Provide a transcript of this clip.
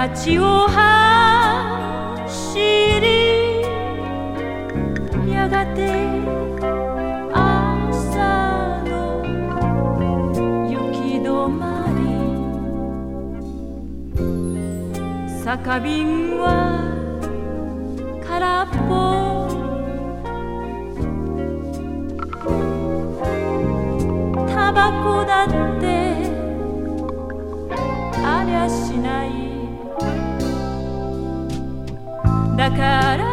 街を走り、やがて朝の行き止まり、酒瓶は空っぽ、タバコだってありゃしない。だから